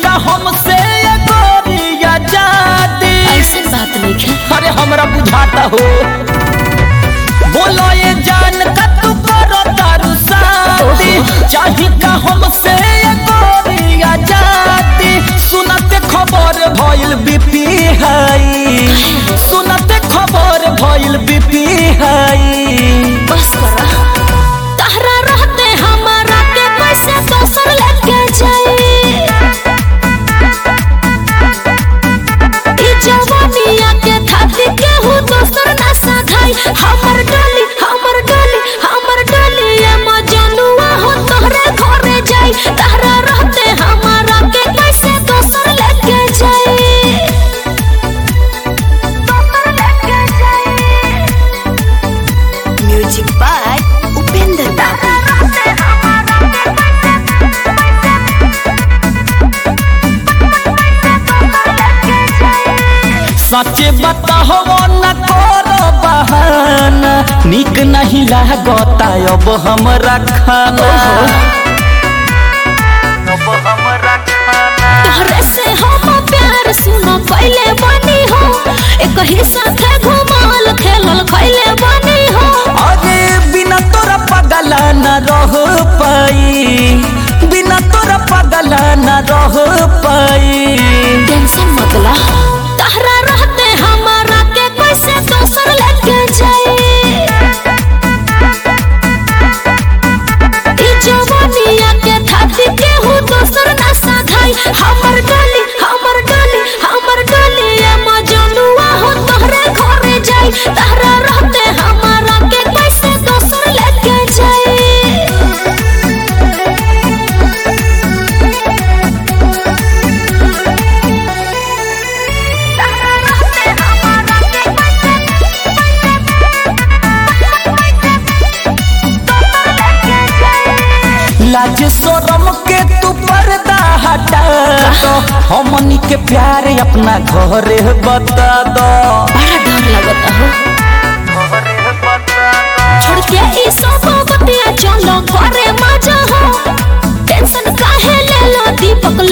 का हमसे गोरिया जादी ऐसे बात नहीं है। अरे हमरा बुझाता हो बोलो ये जान का तू करो तारू शादी चाही का हमसे गोरिया जादी सुनते खबर भइल बीपी हाई सुनते खबर भइल बीपी हाई बस करा तहरा रहते हमारा के कैसे दोसर लेके जाए ई जवानिया के थाती के हूँ दोसर ना साधाई हमर डोली हमर डोली हमर डोली ये मजनुआ हो तोहरे घरे जाई तहरा रहते हमारा के कैसे दोसर लेके जाए दोसर लेके जाए म्यूजिक बाय उपेंद्र दादा सच्चे बताहो न करो बहाना निक नहीं लागता अब हमरा खाना तोहरे से हम प्यार सुनो कैले बनी हो एक ही साथे घुमाल खेलल कैले बनी हो अरे बिना तोरा पगला न रह पाई बिना तोरा पगला न रह पाई टेंशन मत ला तहरा रहते हमारा के कैसे दोसर लेके जाए ई जवानिया के थाती के हूँ दोसर ना साधाई हमर डोली हमर डोली हमर डोली ये मजनुआ हो तोहरे घरे जाई तहरा रहते हमारा के कैसे दोसर लेके जाए लाज शरम के तू पर्दा हटा दो हमनी के प्यार अपना घरे बता दो बड़ा डर लगता हो छोड़ के ई सब बतिया चलो घरे मजा हो टेंशन काहे ले लो दीपक